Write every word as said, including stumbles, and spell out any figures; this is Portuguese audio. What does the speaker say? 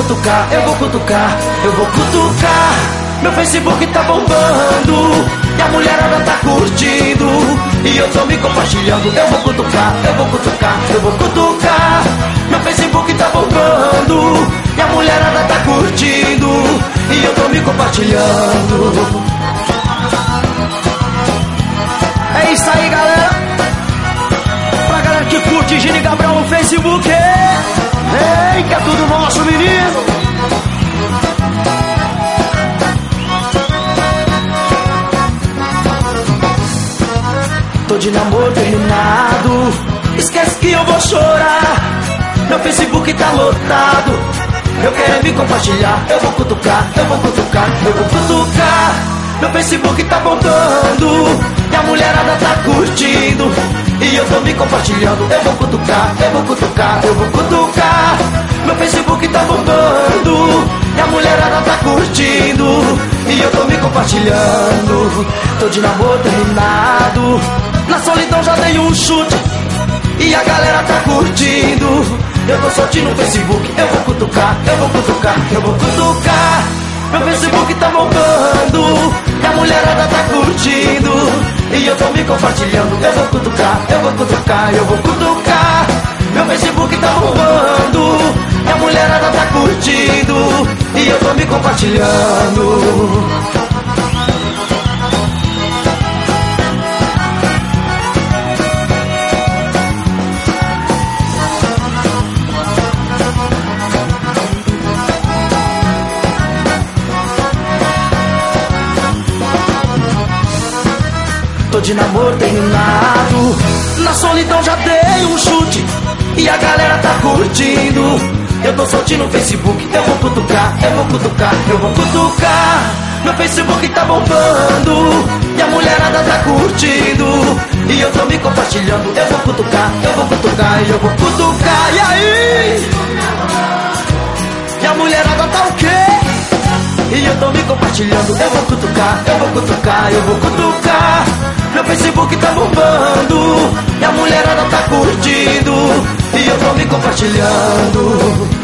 cutucar, eu vou cutucar, eu vou cutucar. Meu Facebook tá bombando e a mulherada tá curtindo e eu tô me compartilhando. Eu vou cutucar, eu vou cutucar, eu vou cutucar. Meu Facebook tá bombando e a mulherada tá curtindo e eu tô me compartilhando. É isso aí, galera. Pra galera que curte Gini Gabriel no Facebook. Ei, que é tudo nosso, menino. Tô de namoro terminado, esquece que eu vou chorar. Meu Facebook tá lotado, eu quero me compartilhar. Eu vou cutucar, eu vou cutucar, eu vou cutucar. Meu Facebook tá bombando e a mulherada tá curtindo e eu tô me compartilhando. Eu vou cutucar, eu vou cutucar, eu vou cutucar. Meu Facebook tá bombando e a mulherada tá curtindo e eu tô me compartilhando. Tô de namoro terminado, na solidão já dei um chute e a galera tá curtindo. Eu tô sortindo no Facebook, eu vou cutucar, eu vou cutucar, eu vou cutucar. Meu Facebook tá bombando e a mulherada tá curtindo e eu tô me compartilhando. Eu vou cutucar, eu vou cutucar, eu vou cutucar. Meu Facebook tá bombando e a mulherada tá curtindo e eu tô me compartilhando. Tô de namoro terminado, na solidão já dei um chute e a galera tá curtindo. Eu tô soltinho no Facebook, eu vou cutucar, eu vou cutucar, eu vou cutucar. Meu Facebook tá bombando e a mulherada tá curtindo e eu tô me compartilhando. Eu vou cutucar, eu vou cutucar, eu vou cutucar. E aí? E a mulherada tá o quê? E eu tô me compartilhando. Eu vou cutucar, eu vou cutucar, eu vou cutucar. Meu Facebook tá bombando e a mulherada tá curtindo e eu tô me compartilhando.